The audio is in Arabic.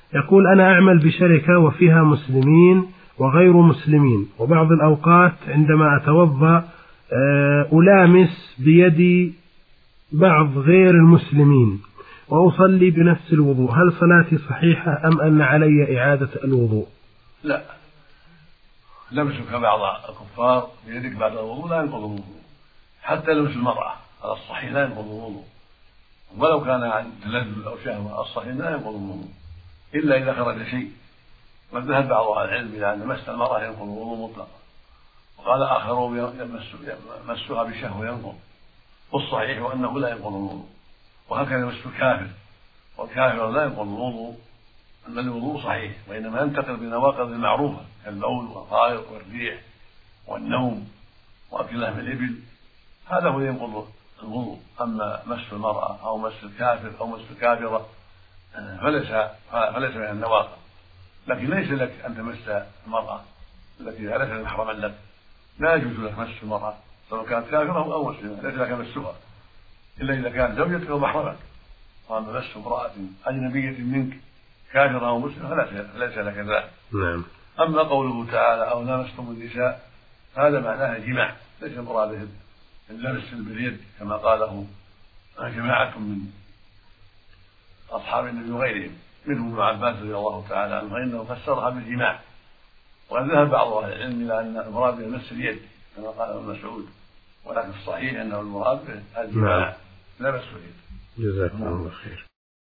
يقول: أنا أعمل بشركة وفيها مسلمين وغير مسلمين، وبعض الأوقات عندما أتوضأ ألامس بيدي بعض غير المسلمين وأصلي بنفس الوضوء، هل صلاتي صحيحة أم أن علي إعادة الوضوء؟ لا، لمسك بعض الكفار بيدك بعد الوضوء لا ينقض الوضوء، حتى لمس المرأة على الصحيح لا ينقض الوضوء، ولو كان عن تلذذ أو شهوة الصحيح لا ينقض الوضوء إلا إذا خرج شيء. وذهب بعض أهل العلم إلى أن مس المرأة ينقض الوضوء مطلقا، وقال آخرون مسها بشهوة ينقض، والصحيح أنه لا ينقض الوضوء. وهكذا مس الكافر، والكافر لا ينقض الوضوء، أن الوضوء صحيح، وإنما ينتقل بنواقض المعروفة كالبول والغائط والريح والنوم وأكل لحم الإبل، هذا هو ينقض الوضوء. أما مس المرأة أو مس الكافر أو مس الكافرة فليس من النواقض. لكن ليس لك أن تمس المرأة التي ليست محرما لك، لا يجوز لك مس المرأة سواء كانت كافرة أو مسلمة، ليس لك مسها إلا إذا كانت زوجتك أو محرمك. وأما مس امرأة أجنبية منك كافرة أو مسلمة فليس لك ذلك. نعم. أما قوله تعالى: أو لامستم النساء، هذا معناه الجماع، ليس مراده اللمس باليد كما قاله جماعة من أصحاب النبي وغيرهم منهم ابن عباس رضي الله تعالى عنه، فإنه فسرها بالجماع. وقد ذهب بعض أهل العلم إلى أن المراد بمس اليد كما قال ابن مسعود، ولكن الصحيح أنه المراد بالجماع لا مس اليد. جزاكم الله خير.